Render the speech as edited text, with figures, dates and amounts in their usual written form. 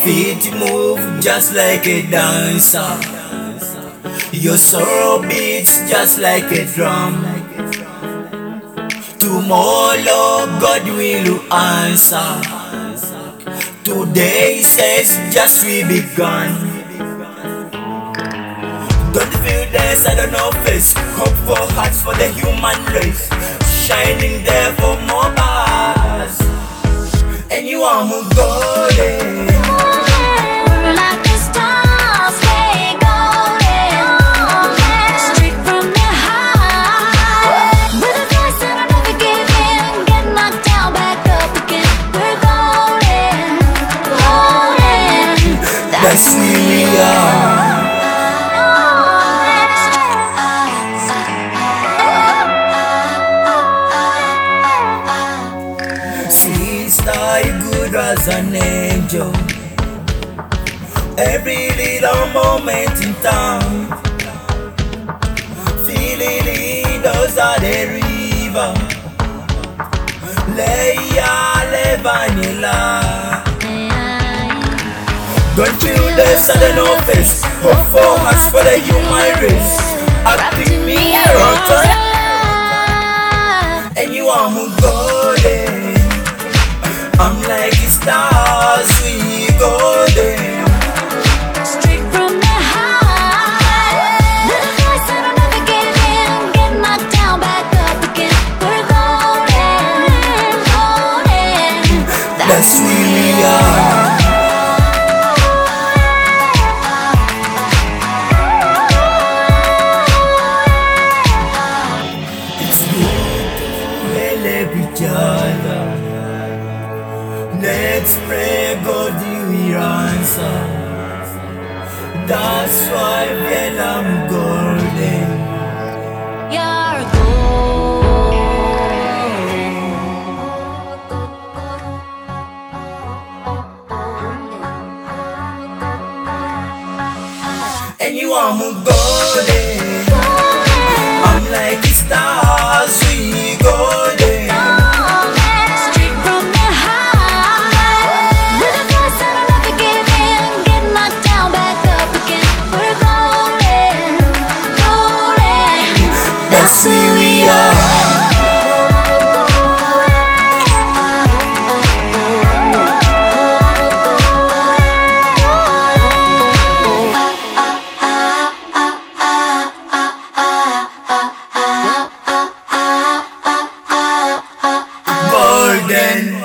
feet move just like a dancer. Your sorrow beats just like a drum. Tomorrow God will answer. Today says just we begun. Don't feel there's I don't know face. Hope for hearts for the human race. Shining there for more bars. And you are more golden. Like the stars, stay golden. Straight from the high. With a voice that I'll never give in. Get knocked down, back up again. We're golden, golden. That's who we are. Sister, you good as an angel. Every little moment in time, feeling it, those are the river. Leia, Levanilla. Don't feel the sudden office. Hope for us for the human race. Acting me rotten. And you are more golden. I'm like the stars, we golden. Straight from the high. With a voice that I'll never give in. Get knocked down, back up again. We're golden, golden. That's who we are. It's good to help each other. Let's pray God will answer. That's why I'm golden. You're golden. And you are more golden. I'm like the stars, we golden. Straight from the high. With a voice that I'll never give in. Get knocked down, back up again. We're golden, golden. That's who we are. Golden.